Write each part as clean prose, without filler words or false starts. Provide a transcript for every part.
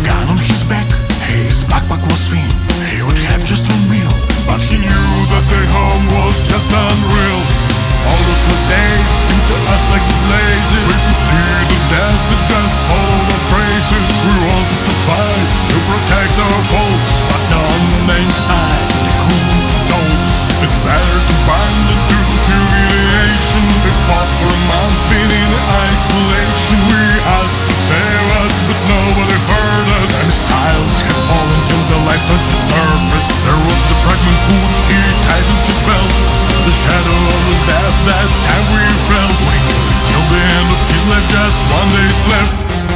gun on his back, his backpack was thin. He would have just one meal, but he knew that their home was just unreal. All those last days seemed to us like blazes. We could see the death that just followed our traces. We wanted to fight, to protect our folks, but on the inside they couldn't dose. It's better to burn than to humiliation. They fought for a month, been in isolation. We asked to save us, but nobody heard us. And missiles had fallen till the light touched the surface. There was the fragment wood, he tightened his belt. The shadow of the death, that time we felt. We knew it till the end of his life, just 1 day's left.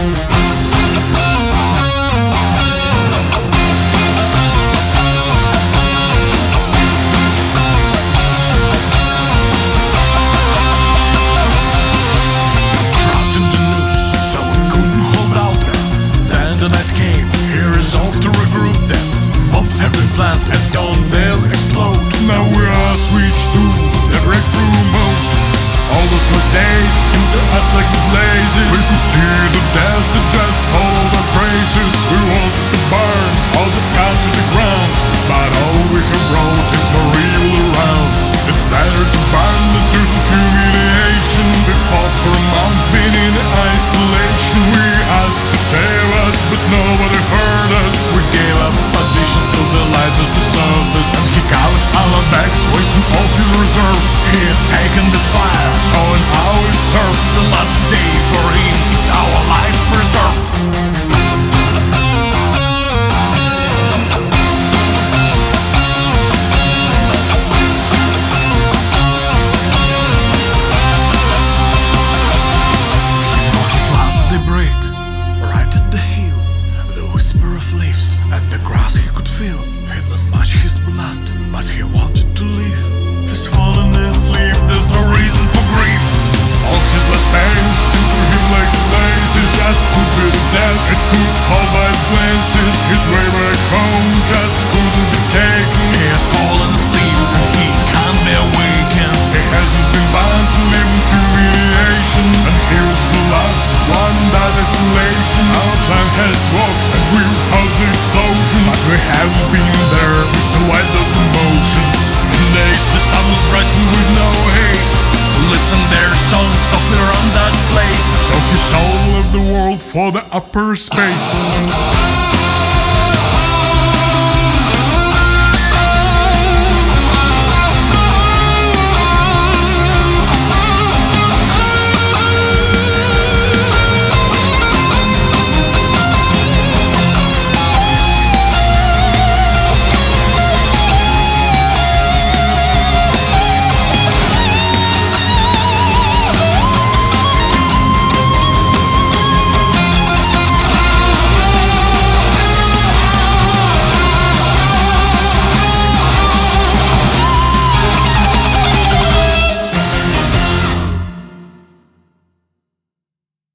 Trapped in the noose, so we couldn't hold out there. Then the night came, he resolved to regroup them. Bombs have been planted and don't they'll explode. Now we are switched to the breakthrough mode. All those last days seemed to us like blazes. We could see the death that just followed our traces. We wanted to burn all that's got to the ground, but all we have brought is more evil around. It's better to burn than to humiliation. We fought for a month, been in isolation. We asked to save us, but nobody heard us. We gave up positions till the light was the surface. And he covered our backs, wasting all his reserves. He has taken the fire, so an hour is served. The last day for him is our lives preserved. He saw his last daybreak, right at the hill. The whisper of leaves and the grass he could feel. He'd lost much his blood, but he wanted to live. He's fallen asleep, there's no reason for grief. All his last days seemed to him like blazes. Just could be the death, it could call by its glances. His way back home just couldn't be taken. He has fallen asleep and he can't be awakened. He hasn't been bound to live in humiliation. And here's the last one, that isolation. Our plan has walked and we've heard the explosions, but we haven't been there to survive those emotions. In days the sun was rising with no haste. Listen, their songs softly around that place. So his soul left the world for the upper space.